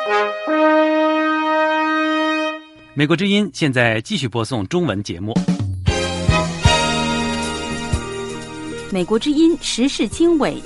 美国之音现在继续播送中文节目。 美国之音时事经纬，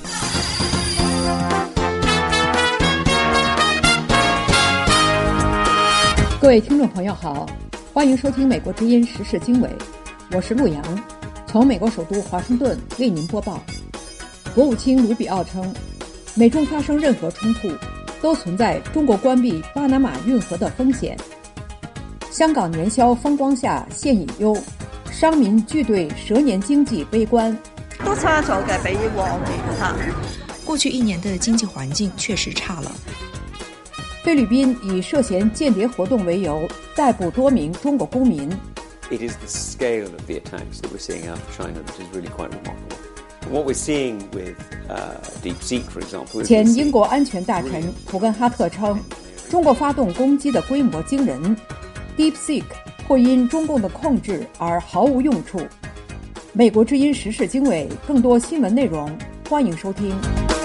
各位听众朋友好，欢迎收听美国之音时事经纬，我是陆洋，从美国首都华盛顿为您播报。国务卿卢比奥称，美中发生任何冲突都存在中国关闭巴拿马运河的风险。香港年宵风光下现已忧，商民俱对蛇年经济悲观。 都差咗嘅，比往年吓。 过去1年的经济环境确实差了。 菲律宾以涉嫌间谍活动为由逮捕多名中国公民。 It is the scale of the attacks that we're seeing out of China that is really quite remarkable. What we're seeing with DeepSeek, for example, 前英国安全大臣普根哈特称，中国发动攻击的规模惊人 ，DeepSeek 会因中共的控制而毫无用处。美国之音时事经纬，更多新闻内容，欢迎收听。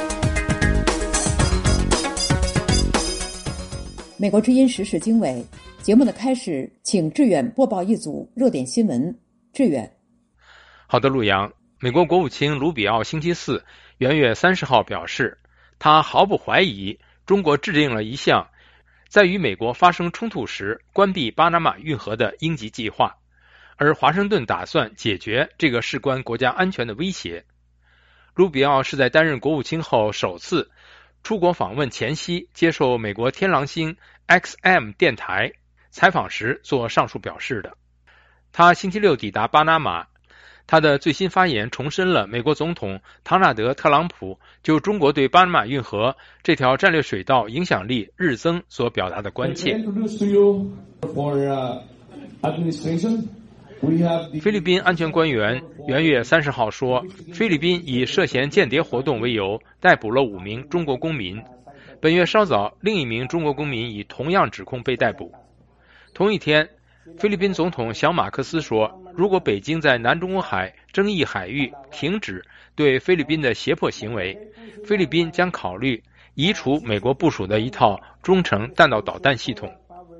美国之音时事经纬节目的开始，请志远播报一组热点新闻。志远， 好的，陆洋。美国国务卿卢比奥星期四元月30号表示，他毫不怀疑中国制定了一项在与美国发生冲突时关闭巴拿马运河的应急计划，而华盛顿打算解决这个事关国家安全的威胁。卢比奥是在担任国务卿后首次出国访问前夕接受美国天狼星 XM 电台采访时做上述表示的。他星期六抵达巴拿马，他的最新发言重申了美国总统唐纳德·特朗普就中国对巴拿马运河这条战略水道影响力日增所表达的关切。菲律宾安全官员元月30号说，菲律宾以涉嫌间谍活动为由逮捕了5名中国公民。本月稍早，另一名中国公民以同样指控被逮捕。同一天，菲律宾总统小马克思说，如果北京在南中国海争议海域停止对菲律宾的胁迫行为，菲律宾将考虑移除美国部署的一套中程弹道导弹系统。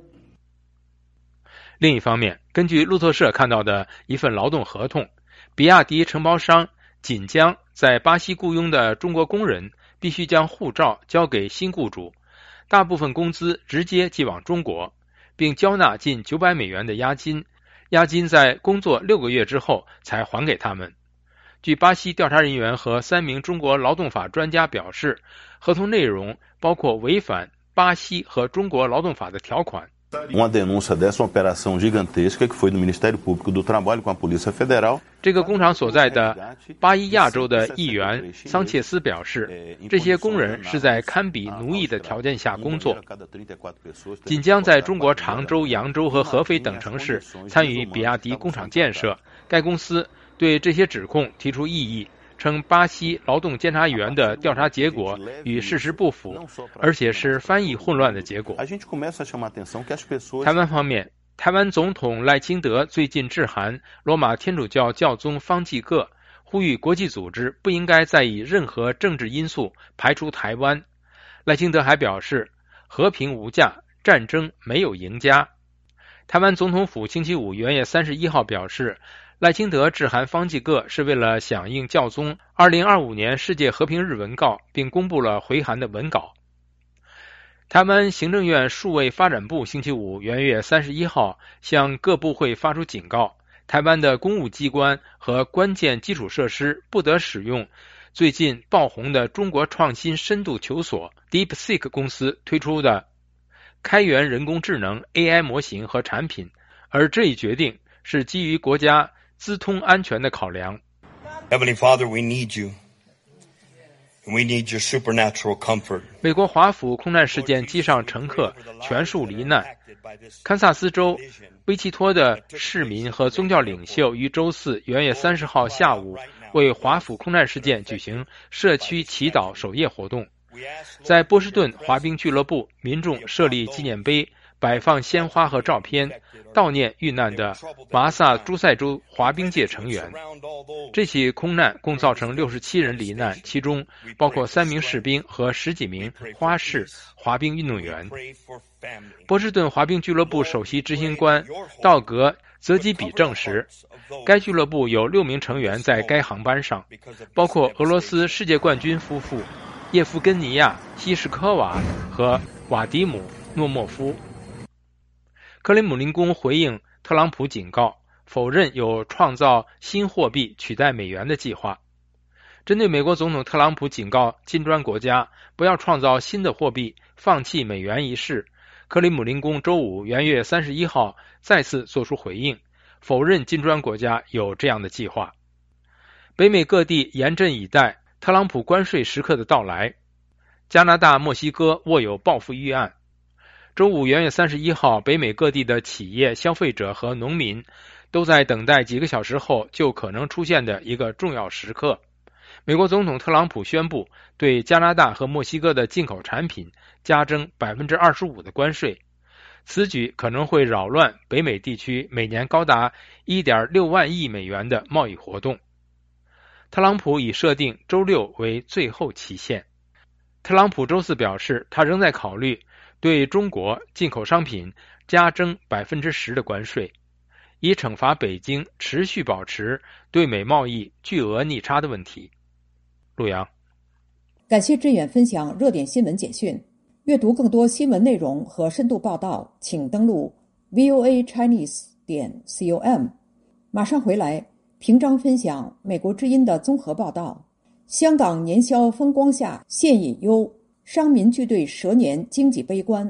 另一方面，根据路透社看到的一份劳动合同，比亚迪承包商锦江在巴西雇佣的中国工人必须将护照交给新雇主，大部分工资直接寄往中国，并交纳近900美元的押金，押金在工作6个月之后才还给他们。据巴西调查人员和3名中国劳动法专家表示，合同内容包括违反巴西和中国劳动法的条款。 Uma denúncia dessa operação gigantesca que foi do Ministério Público do Trabalho com a Polícia Federal。 这个工厂所在的巴伊亚州的议员桑切斯表示，这些工人是在堪比奴役的条件下工作。锦江在中国常州、扬州和合肥等城市参与比亚迪工厂建设。该公司对这些指控提出异议，称巴西劳动监察员的调查结果与事实不符，而且是翻译混乱的结果。台湾方面，台湾总统赖清德最近致函罗马天主教教宗方济各，呼吁国际组织不应该再以任何政治因素排除台湾。赖清德还表示，和平无价，战争没有赢家。台湾总统府星期五元月31号表示，赖清德致函方济各是为了响应教宗2025年世界和平日文告，并公布了回函的文稿。台湾行政院数位发展部星期五元月31号向各部会发出警告，台湾的公务机关和关键基础设施不得使用最近爆红的中国创新深度求索 DeepSeek 公司推出的开源人工智能 AI 模型和产品，而这一决定是基于国家资通安全的考量。 Heavenly Father, we need you. We need your supernatural comfort. 美国华府空难事件机上乘客全数罹难。堪萨斯州威奇托的市民和宗教领袖于周四元月30号下午为华府空难事件举行社区祈祷守夜活动。在波士顿滑冰俱乐部，民众设立纪念碑， 摆放鲜花和照片，悼念遇难的马萨诸塞州滑冰界成员。这起空难共造成67人罹难，其中包括3名士兵和10几名花式滑冰运动员。波士顿滑冰俱乐部首席执行官道格·泽基比证实，该俱乐部有6名成员在该航班上，包括俄罗斯世界冠军夫妇叶夫根尼亚·希什科娃和瓦迪姆·诺莫夫。克里姆林宫回应特朗普警告，否认有创造新货币取代美元的计划。针对美国总统特朗普警告金砖国家不要创造新的货币，放弃美元一事，克里姆林宫周五元月31号再次作出回应，否认金砖国家有这样的计划。北美各地严阵以待特朗普关税时刻的到来。加拿大、墨西哥握有报复预案。周五元月31号，北美各地的企业、消费者和农民都在等待几个小时后就可能出现的一个重要时刻。美国总统特朗普宣布对加拿大和墨西哥的进口产品加征 25% 的关税，此举可能会扰乱北美地区每年高达 1.6 万亿美元的贸易活动。特朗普已设定周6为最后期限。特朗普周4表示，他仍在考虑对中国进口商品加征 10% 的关税，以惩罚北京持续保持对美贸易巨额逆差的问题。陆阳， 感谢志远分享热点新闻简讯。阅读更多新闻内容和深度报道，请登录 voachinese.com。马上回来，平章分享美国之音的综合报道。香港年宵风光下现隐忧，商民聚对蛇年经济悲观。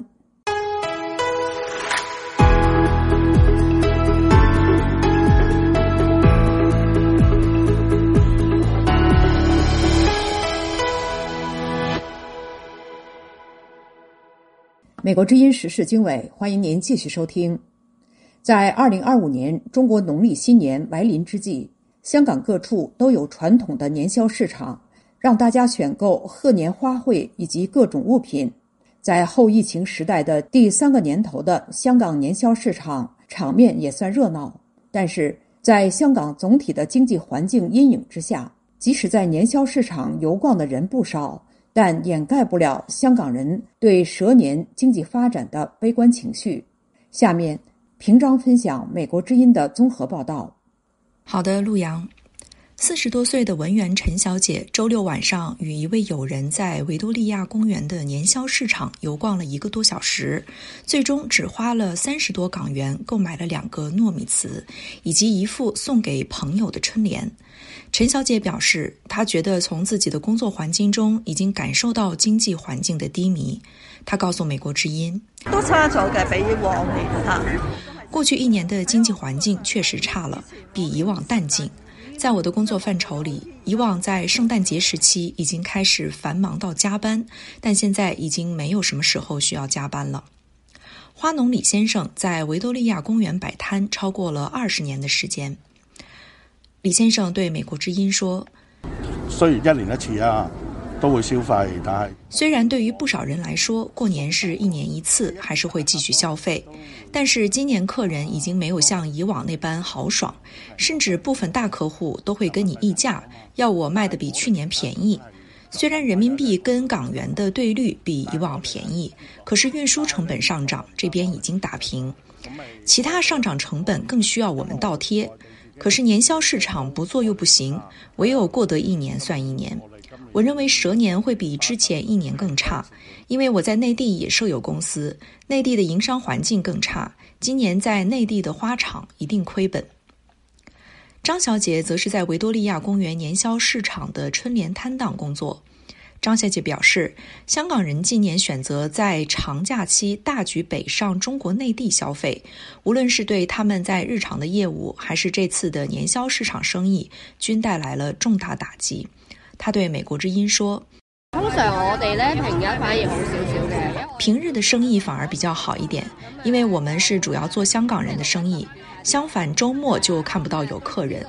美国之音时事经纬，欢迎您继续收听。在2025年中国农历新年来临之际，香港各处都有传统的年宵市场，让大家选购贺年花卉以及各种物品。在后疫情时代的第3个年头的香港年宵市场，场面也算热闹。但是在香港总体的经济环境阴影之下，即使在年宵市场游逛的人不少，但掩盖不了香港人对蛇年经济发展的悲观情绪。下面平章分享美国之音的综合报道。 好的，陆阳。40多岁的文员陈小姐周6晚上与一位友人在维多利亚公园的年宵市场游逛了1个多小时，最终只花了30多港元购买了2个糯米糍以及一副送给朋友的春联。陈小姐表示，她觉得从自己的工作环境中已经感受到经济环境的低迷。她告訴美國之音， 都差咗嘅，比往年吓。 過去1年的經濟環境確實差了，比以往淡靜。在我的工作範疇裡，以往在聖誕節時期已經開始繁忙到加班，但現在已經沒有什麼時候需要加班了。花農李先生在維多利亞公園擺攤超過了20年的時間。李先生對美國之音說， 雖然1年1次啊，都會消費，但係雖然對於不少人來說，過年是1年1次，還是會繼續消費，但是今年客人已經沒有像以往那般豪爽，甚至部分大客戶都會跟你議價，要我賣得比去年便宜。雖然人民幣跟港元的對率比以往便宜，可是運輸成本上漲，這邊已經打平，其他上漲成本更需要我們倒貼。可是年宵市場不做又不行，唯有過得1年算1年。我認為蛇年會比之前1年更差，因為我在內地也設有公司，內地的營商環境更差，今年在內地的花場一定虧本。張小姐則是在維多利亞公園年宵市場的春聯攤檔工作。張小姐表示，香港人今年選擇在長假期大舉北上中國內地消費，無論是對他們在日常的業務，還是這次的年宵市場生意，均帶來了重大打擊。他對美國之音說， 通常我哋呢平日反而好少少嘅， 平日的生意反而比較好一點，因為我們是主要做香港人的生意，相反周末就看不到有客人。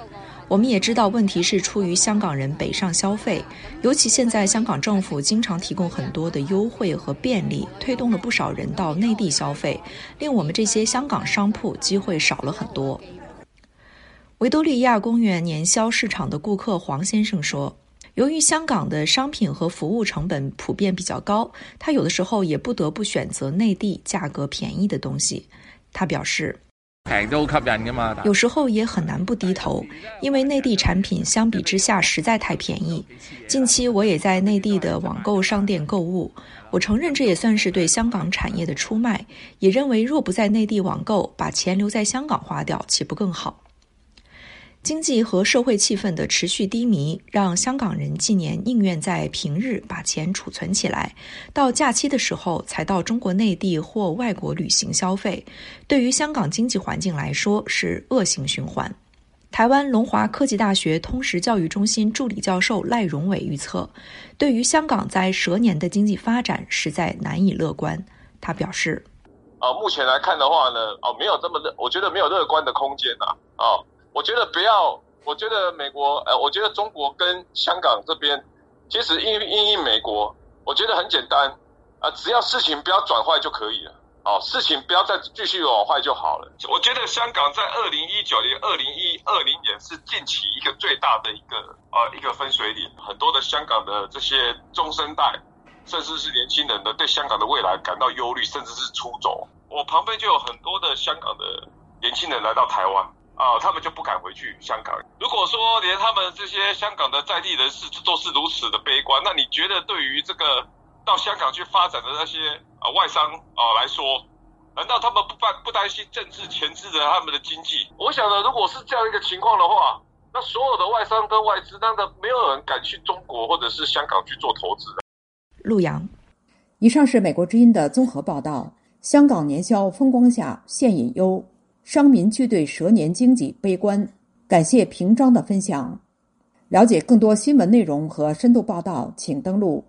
我们也知道问题是出于香港人北上消费，尤其现在香港政府经常提供很多的优惠和便利，推动了不少人到内地消费，令我们这些香港商铺机会少了很多。维多利亚公园年宵市场的顾客黄先生说，由于香港的商品和服务成本普遍比较高，他有的时候也不得不选择内地价格便宜的东西。他表示，有时候也很难不低头，因为内地产品相比之下实在太便宜。近期我也在内地的网购商店购物，我承认这也算是对香港产业的出卖，也认为若不在内地网购，把钱留在香港花掉，岂不更好？经济和社会气氛的持续低迷，让香港人近年宁愿在平日把钱储存起来，到假期的时候才到中国内地或外国旅行消费，对于香港经济环境来说是恶性循环。台湾龙华科技大学通识教育中心助理教授赖荣伟预测，对于香港在蛇年的经济发展实在难以乐观。他表示， 目前来看的话呢，没有这么我觉得没有乐观的空间我觉得不要，我觉得美国，我觉得中国跟香港这边，其实因美国，我觉得很简单，只要事情不要转坏就可以了，事情不要再继续往坏就好了。我觉得香港在2019年、2020年是近期一个最大的一个分水岭，很多的香港的这些中生代，甚至是年轻人的对香港的未来感到忧虑，甚至是出走。我旁边就有很多的香港的年轻人来到台湾。他们就不敢回去香港。如果说连他们这些香港的在地人士都是如此的悲观，那你觉得对于这个到香港去发展的那些外商来说，难道他们不担心政治钳制着他们的经济？我想呢，如果是这样一个情况的话，那所有的外商跟外资，那没有人敢去中国或者是香港去做投资的。 陆阳， 以上是美国之音的综合报道。香港年宵风光下现隐忧，商民俱对蛇年经济悲观。感谢平章的分享。了解更多新闻内容和深度报道，请登录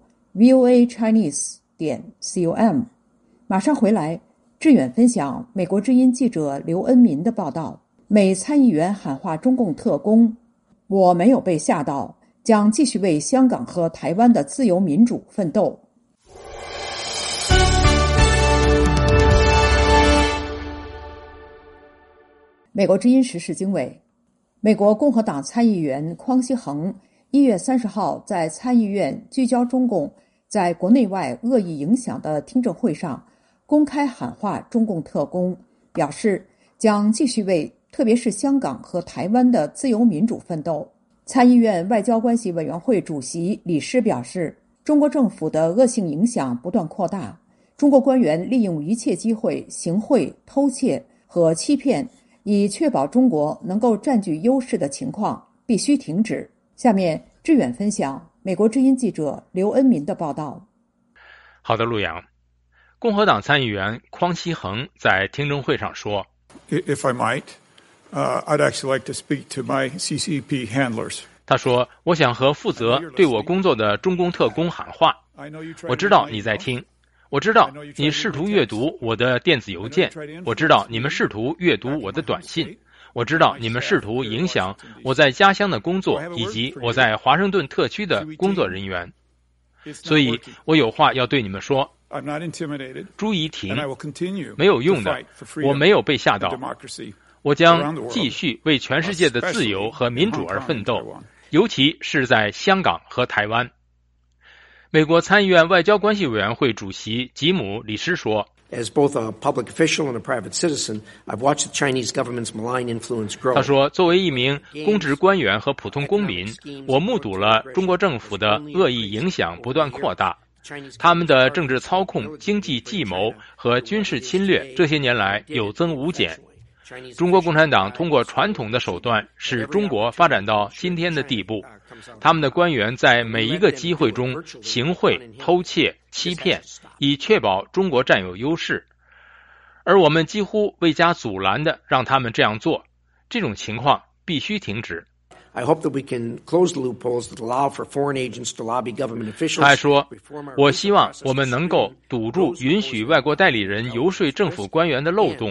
voachinese.com。 马上回来，志远分享美国之音记者刘恩民的报道。美参议员喊话中共特工，我没有被吓到，将继续为香港和台湾的自由民主奋斗。美国之音时事经纬，美国共和党参议员匡希恒1月30号在参议院聚焦中共在国内外恶意影响的听证会上公开喊话中共特工，表示将继续为特别是香港和台湾的自由民主奋斗。参议院外交关系委员会主席李诗表示，中国政府的恶性影响不断扩大，中国官员利用一切机会行贿、偷窃和欺骗，以确保中国能够占据优势的情况必须停止。下面志远分享美国之音记者刘恩民的报道。 好的，陆阳。共和党参议员匡希恒在听证会上说 If I might, I'd actually like to speak to my CCP handlers. 他说，我想和负责对我工作的中共特工喊话。我知道你在听，我知道你试图阅读我的电子邮件，我知道你们试图阅读我的短信，我知道你们试图影响我在家乡的工作以及我在华盛顿特区的工作人员，所以我有话要对你们说。朱怡婷，没有用的，我没有被吓到，我将继续为全世界的自由和民主而奋斗，尤其是在香港和台湾。美国参议院外交关系委员会主席吉姆·李施说 As both a public official and a private citizen, I've watched the Chinese government's malign influence grow. 他说，作为一名公职官员和普通公民，我目睹了中国政府的恶意影响不断扩大，他们的政治操控、经济计谋和军事侵略这些年来有增无减。中国共产党通过传统的手段使中国发展到今天的地步，他们的官员在每一个机会中行贿、偷窃、欺骗，以确保中国占有优势，而我们几乎未加阻拦地让他们这样做，这种情况必须停止。 I hope that we can close the loopholes that allow for foreign agents to lobby government officials. 他还说，我希望我们能够堵住允许外国代理人游说政府官员的漏洞，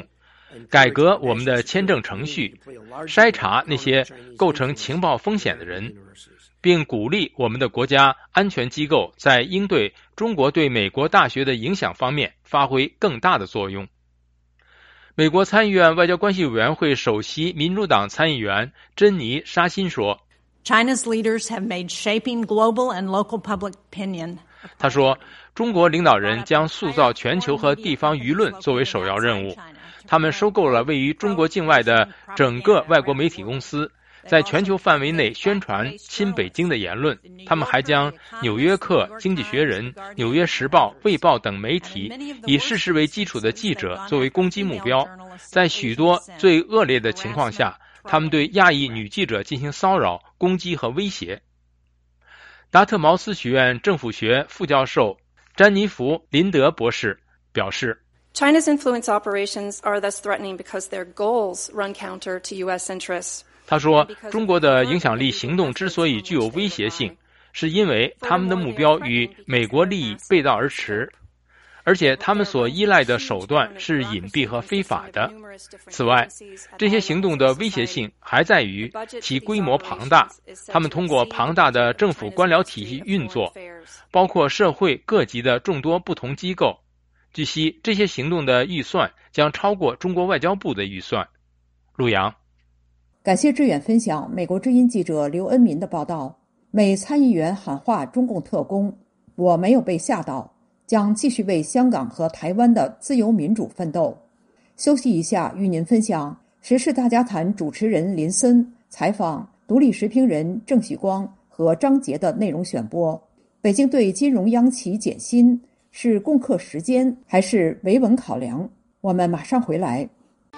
改革我们的签证程序，筛查那些构成情报风险的人，并鼓励我们的国家安全机构在应对中国对美国大学的影响方面发挥更大的作用。美国参议院外交关系委员会首席民主党参议员珍妮·沙辛说 China's leaders have made shaping global and local public opinion. 他说，中国领导人将塑造全球和地方舆论作为首要任务。他们收购了位于中国境外的整个外国媒体公司，在全球范围内宣传亲北京的言论。他们还将《纽约客》、《经济学人》、《纽约时报》、《卫报》等媒体以事实为基础的记者作为攻击目标。在许多最恶劣的情况下，他们对亚裔女记者进行骚扰、攻击和威胁。达特茅斯学院政府学副教授詹妮弗·林德博士表示 ，China's influence operations are thus threatening because their goals run counter to U.S. interests. 他说，中国的影响力行动之所以具有威胁性，是因为他们的目标与美国利益背道而驰，而且他们所依赖的手段是隐蔽和非法的。此外，这些行动的威胁性还在于其规模庞大，他们通过庞大的政府官僚体系运作，包括社会各级的众多不同机构。据悉，这些行动的预算将超过中国外交部的预算。陆洋， 感谢志远分享美国之音记者刘恩民的报道。美参议员喊话中共特工，我没有被吓倒，将继续为香港和台湾的自由民主奋斗。休息一下，与您分享时事大家谈主持人林森采访独立时评人郑旭光和张杰的内容选播。北京对金融央企减薪是共克时艰还是维稳考量？我们马上回来。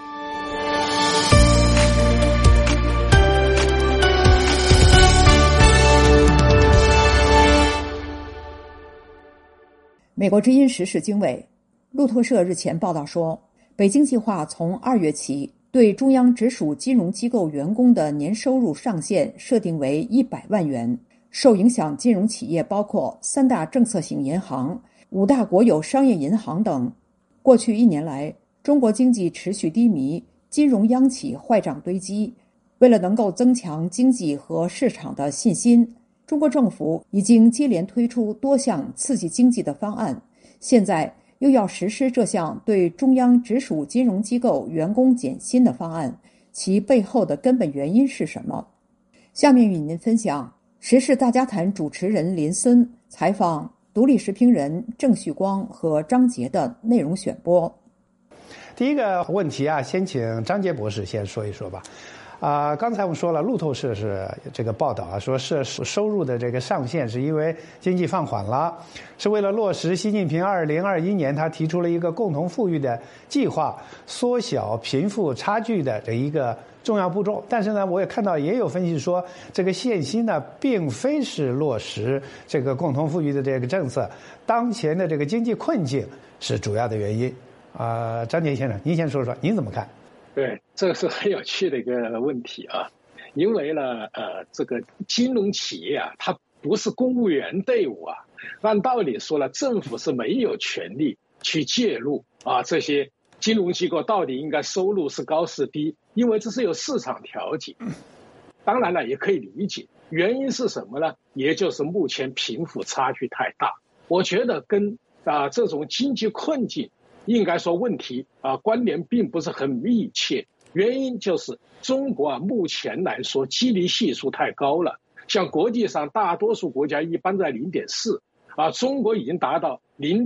美国之音时事经纬，路透社日前报道说，北京计划从2月起对中央直属金融机构员工的年收入上限设定为100万元。受影响金融企业包括3大政策性银行、5大国有商业银行等。过去1年来，中国经济持续低迷，金融央企坏账堆积。为了能够增强经济和市场的信心，中国政府已经接连推出多项刺激经济的方案，现在又要实施这项对中央直属金融机构员工减薪的方案，其背后的根本原因是什么？下面与您分享时事大家谈主持人林森采访独立时评人郑旭光和张杰的内容选播。 第一个问题啊，先请张杰博士先说一说吧。刚才我们说了，路透社是这个报道啊，说是收入的这个上限是因为经济放缓了，是为了落实习近平2021年他提出了一个共同富裕的计划，缩小贫富差距的这一个重要步骤。但是呢，我也看到也有分析说，这个限薪呢，并非是落实这个共同富裕的这个政策，当前的这个经济困境是主要的原因。张杰先生，您先说说，您怎么看？ 对，这个是很有趣的一个问题啊，因为呢，这个金融企业啊，它不是公务员队伍啊，按道理说了，政府是没有权利去介入啊，这些金融机构到底应该收入是高是低，因为这是有市场调节。当然了，也可以理解，原因是什么呢？也就是目前贫富差距太大，我觉得跟这种经济困境。应该说问题关联并不是很密切，原因就是中国目前来说激励系数太高了，像国际上大多数国家一般在 0.4 中国已经达到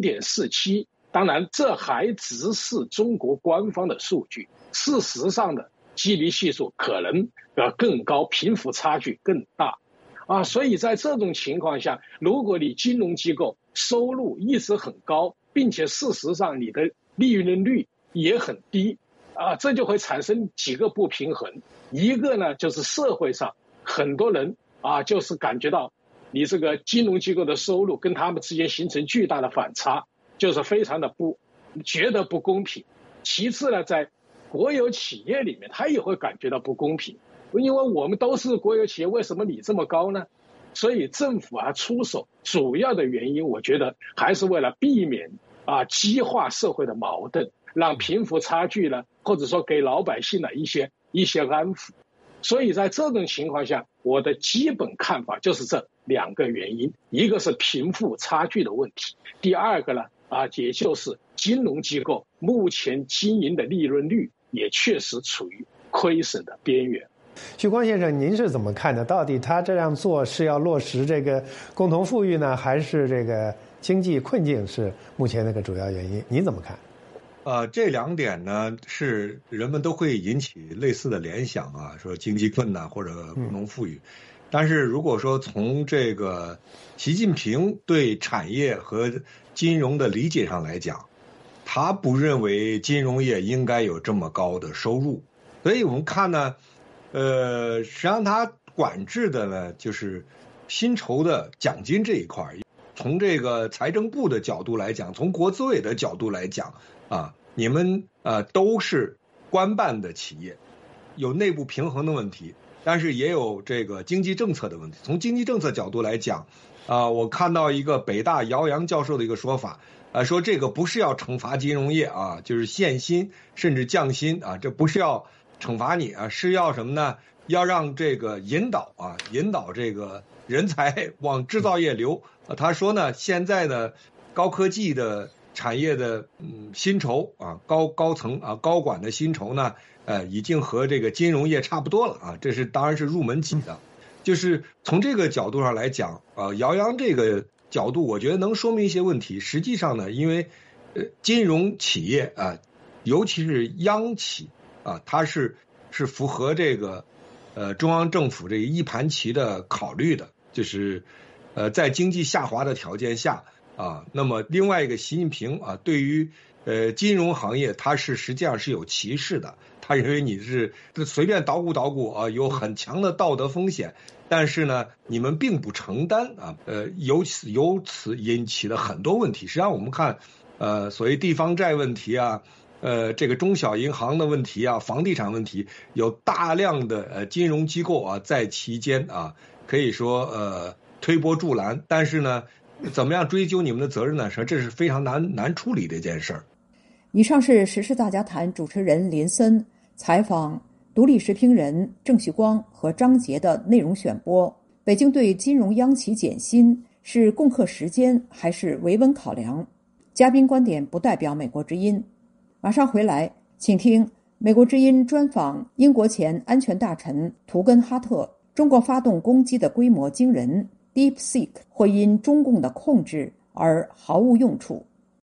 0.47， 当然这还只是中国官方的数据，事实上的激励系数可能更高，贫富差距更大所以在这种情况下，如果你金融机构收入一直很高，并且事实上你的利润率也很低这就会产生几个不平衡。一个呢，就是社会上很多人就是感觉到你这个金融机构的收入跟他们之间形成巨大的反差，就是非常的觉得不公平。其次呢，在国有企业里面他也会感觉到不公平，因为我们都是国有企业，为什么你这么高呢？所以政府出手主要的原因，我觉得还是为了避免激化社会的矛盾， 让贫富差距呢，或者说给老百姓的一些安抚。所以在这种情况下，我的基本看法就是这2个原因，一个是贫富差距的问题，第二个呢也就是金融机构目前经营的利润率也确实处于亏损的边缘。 徐光先生，您是怎么看的？到底他这样做是要落实这个共同富裕呢，还是这个经济困境是目前那个主要原因？您怎么看？ 这2点呢，是人们都会引起类似的联想说经济困难或者共同富裕。但是如果说从这个习近平对产业和金融的理解上来讲，他不认为金融业应该有这么高的收入，所以我们看呢，实际上他管制的呢就是薪酬的奖金这一块。从这个财政部的角度来讲，从国资委的角度来讲你们都是官办的企业，有内部平衡的问题，但是也有这个经济政策的问题。从经济政策角度来讲我看到一个北大姚洋教授的一个说法说这个不是要惩罚金融业就是限薪甚至降薪这不是要惩罚你是要什么呢？要让这个引导这个人才往制造业流。他说呢，现在呢高科技的产业的薪酬高层高管的薪酬呢已经和这个金融业差不多了这是当然是入门级的。就是从这个角度上来讲姚洋这个角度我觉得能说明一些问题。实际上呢，因为金融企业尤其是央企它是符合这个中央政府这个一盘棋的考虑的，就是在经济下滑的条件下那么另外一个习近平对于金融行业他是实际上是有歧视的，他认为你是随便捣鼓有很强的道德风险，但是呢你们并不承担由此引起的很多问题。实际上我们看所谓地方债问题这个中小银行的问题房地产问题，有大量的金融机构在其间可以说推波助澜，但是呢怎么样追究你们的责任呢？说这是非常难处理的一件事儿。 以上是时事大家谈主持人林森采访独立时评人郑旭光和张杰的内容选播。北京对金融央企减薪是共克时艰还是维稳考量？嘉宾观点不代表美国之音。马上回来，请听美国之音专访英国前安全大臣图根哈特。中国发动攻击的规模惊人， DeepSeek 会因中共的控制而毫无用处。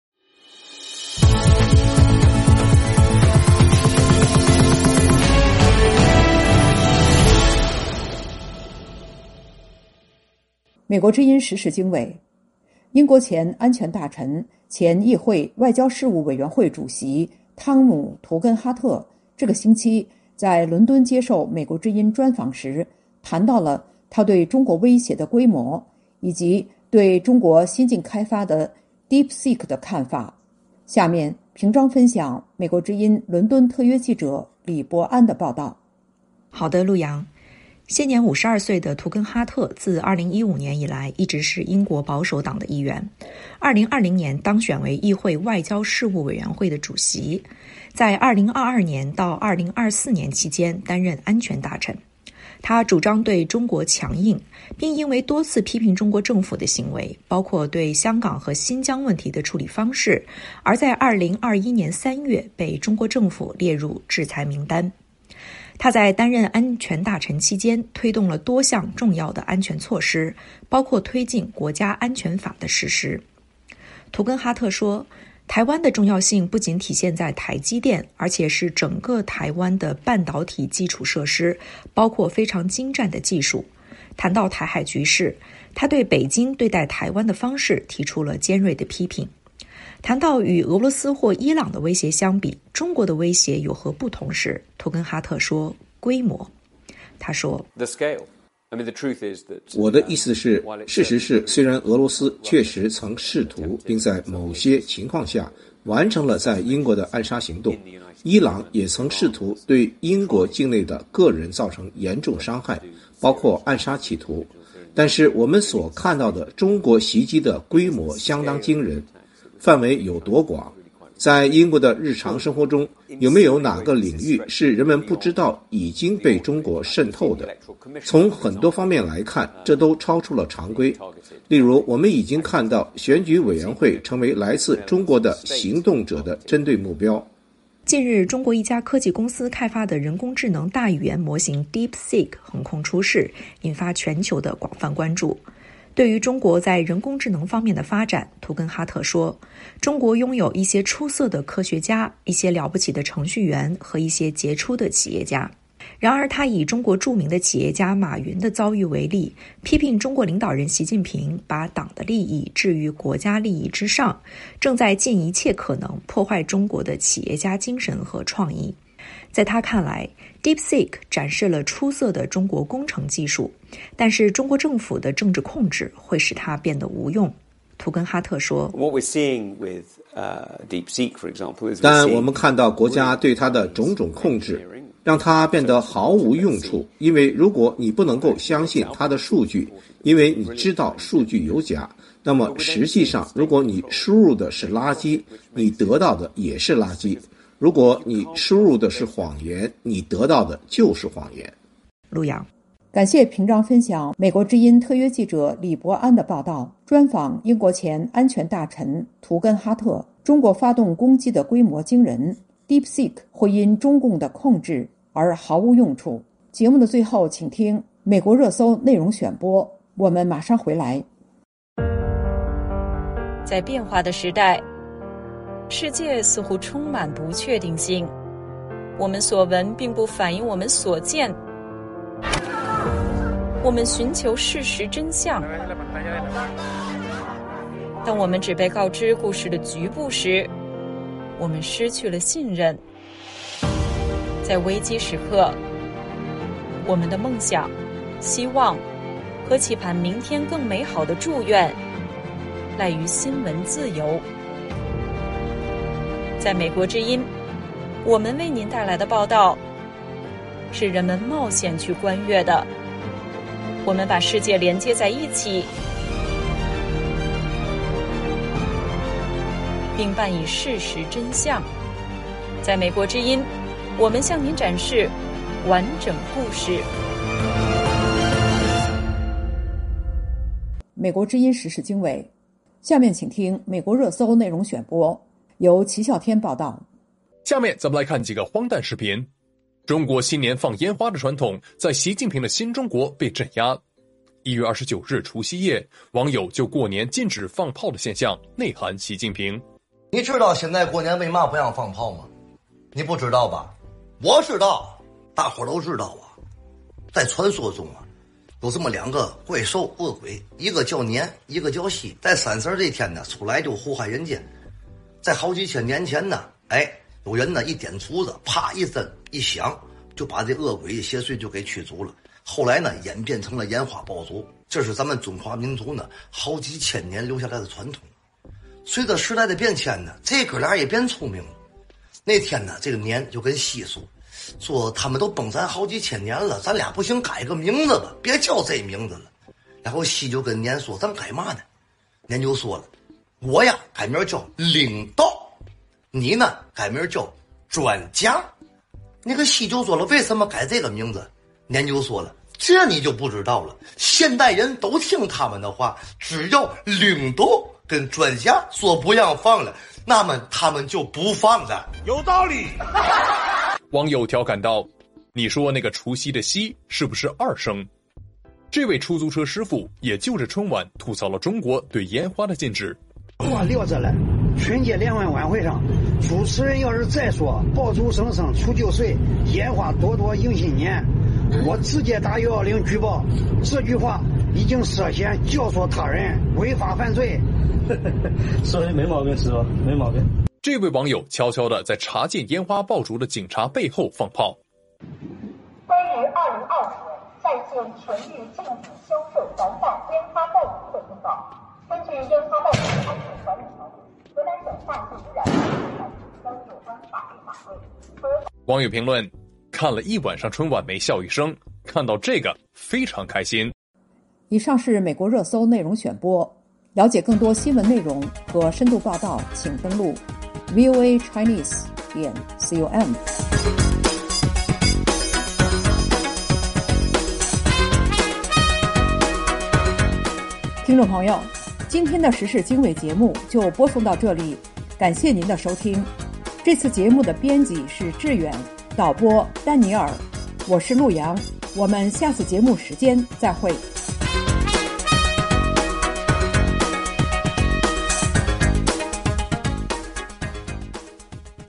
美国之音时事经纬，英国前安全大臣、前议会外交事务委员会主席汤姆·图根哈特这个星期在伦敦接受美国之音专访时，谈到了他对中国威胁的规模，以及对中国新近开发的 DeepSeek 的看法。下面平章分享美国之音伦敦特约记者李博安的报道。 好的，陆阳。现年52岁的图根哈特自2015年以来一直是英国保守党的议员，2020年当选为议会外交事务委员会的主席，在2022年到2024年期间担任安全大臣。他主张对中国强硬，并因为多次批评中国政府的行为，包括对香港和新疆问题的处理方式，而在2021年3月被中国政府列入制裁名单。他在担任安全大臣期间推动了多项重要的安全措施，包括推进国家安全法的实施。图根哈特说，台湾的重要性不仅体现在台积电，而且是整个台湾的半导体基础设施，包括非常精湛的技术。谈到台海局势，他对北京对待台湾的方式提出了尖锐的批评。谈到与俄罗斯或伊朗的威胁相比，中国的威胁有何不同时，图根哈特说规模。他说我的意思是，事实是，虽然俄罗斯确实曾试图并在某些情况下完成了在英国的暗杀行动，伊朗也曾试图对英国境内的个人造成严重伤害，包括暗杀企图，但是我们所看到的中国袭击的规模相当惊人，范围有多广， 在英国的日常生活中，有没有哪个领域是人们不知道已经被中国渗透的？从很多方面来看，这都超出了常规。例如，我们已经看到选举委员会成为来自中国的行动者的针对目标。 近日，中国一家科技公司开发的人工智能大语言模型 DeepSeek 横空出世，引发全球的广泛关注。对于中国在人工智能方面的发展，图根哈特说，中国拥有一些出色的科学家，一些了不起的程序员和一些杰出的企业家。然而，他以中国著名的企业家马云的遭遇为例，批评中国领导人习近平把党的利益置于国家利益之上，正在尽一切可能破坏中国的企业家精神和创意。在他看来， DeepSeek 展示了出色的中国工程技术，但是中国政府的政治控制会使它变得无用。图根哈特说， 但我们看到国家对它的种种控制，让它变得毫无用处。因为如果你不能够相信它的数据，因为你知道数据有假，那么实际上如果你输入的是垃圾，你得到的也是垃圾。如果你输入的是谎言，你得到的就是谎言。 陆阳， 感谢平章分享美国之音特约记者李伯安的报道，专访英国前安全大臣图根哈特。中国发动攻击的规模惊人， DeepSeek 会因中共的控制而毫无用处。节目的最后，请听美国热搜内容选播，我们马上回来。 在变化的时代，世界似乎充满不确定性，我们所闻并不反映我们所见。我们寻求事实真相，当我们只被告知故事的局部时，我们失去了信任。在危机时刻，我们的梦想、希望和期盼明天更美好的祝愿赖于新闻自由。在美国之音，我们为您带来的报道是人们冒险去观阅的。我们把世界连接在一起，并伴以事实真相。在美国之音，我们向您展示完整故事。 美国之音时事经纬，下面请听美国热搜内容选播。由齐笑天报道。 下面咱们来看几个荒诞视频。中国新年放烟花的传统在习近平的新中国被镇压。1月29日除夕夜，网友就过年禁止放炮的现象内涵习近平。 你知道现在过年为嘛不让放炮吗？你不知道吧？我知道，大伙都知道啊。在传说中啊，有这么两个怪兽恶鬼，一个叫年，一个叫夕，在30这天呢出来就祸害人间。在好几千年前呢，有人呢一点竹子，啪一声一响，就把这恶鬼邪祟就给驱逐了。后来呢，演变成了烟花爆竹，这是咱们中华民族呢好几千年留下来的传统。随着时代的变迁呢，这哥俩也变聪明了。那天呢，这个年就跟西说他们都崩咱好几千年了，咱俩不行改个名字吧，别叫这名字了。然后西就跟年说，咱改嘛呢？年就说了，我呀改名叫领导，你呢改名叫专家。那个西就说了，为什么改这个名字？年就说了，这你就不知道了。现代人都听他们的话，只要领导跟专家说不让放了，那么他们就不放的。 有道理。网友调侃道，你说那个除夕的夕是不是2声？这位出租车师傅也就着春晚吐槽了中国对烟花的禁止。 我聊着了，春节联欢晚会上，主持人要是再说爆竹声声除旧岁，烟花多多迎新年，我直接打110举报，这句话已经涉嫌教唆他人违法犯罪。 所以没毛病，师傅，没毛病。 这位网友悄悄地在查禁烟花爆竹的警察背后放炮。 关于2020年在线全域禁止销售燃放烟花爆竹的公告，根据烟花爆竹安全管理条例，河南省大气污染管理局将有关法律法规。 网友评论：看了一晚上春晚没笑一声，看到这个非常开心。 以上是美国热搜内容选播。了解更多新闻内容和深度报道，请登录 voachinese.com。听众朋友，今天的时事经纬节目就播送到这里，感谢您的收听。这次节目的编辑是志远，导播丹尼尔，我是陆阳，我们下次节目时间再会。